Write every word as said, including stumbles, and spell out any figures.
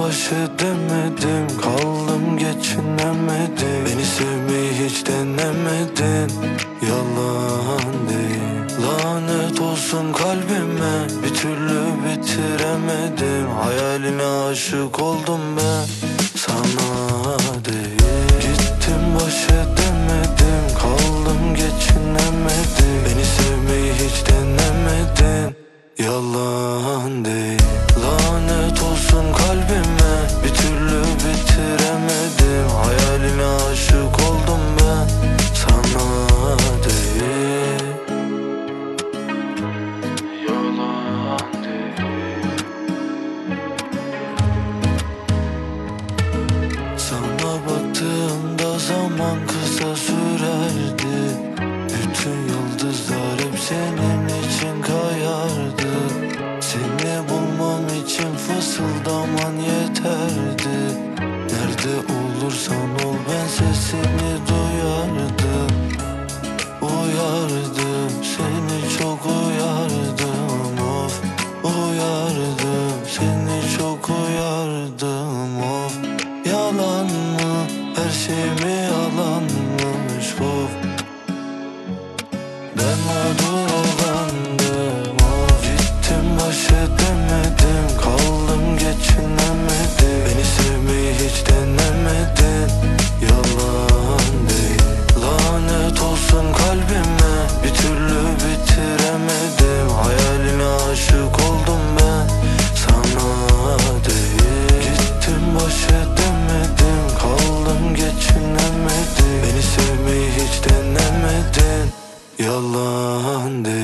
baş edemedim, kaldım geçinemedim. Beni sevmeyi hiç denemedin, yalan değil. Lanet olsun kalbime, bir türlü bitiremedim. Hayaline aşık oldum ben, sana değil. Gittim baş edemedim, kaldım geçinemedim. Beni sevmeyi hiç denemedin, yalan değil. Lanet olsun kalbime, bir türlü bitiremedim. Hayaline aşık oldum ben, sana değil. Yalan değil. Sana baktığımda zaman kısa sürerdi. Bütün yıldızlar hep senin için kayardı. Seni bulmam için fısıldaman yeterdi. Nerede olursan ol ben sesini duyardım. Uyardım, seni çok uyardım, of. Uyardım, seni çok uyardım, of. Yalan mı, her şey mi yalanmış, of. Ben mağdurandım, of. Gittim baş edemedim, kaldım geçinemedim. Beni sevmeyi hiç denemedin, yalan değil. Lanet olsun kalbime, bir türlü bitiremedim. Hayaline aşık oldum ben, sana değil. Gittim baş edemedim, kaldım geçinemedim. Beni sevmeyi hiç denemedin, yalan değil.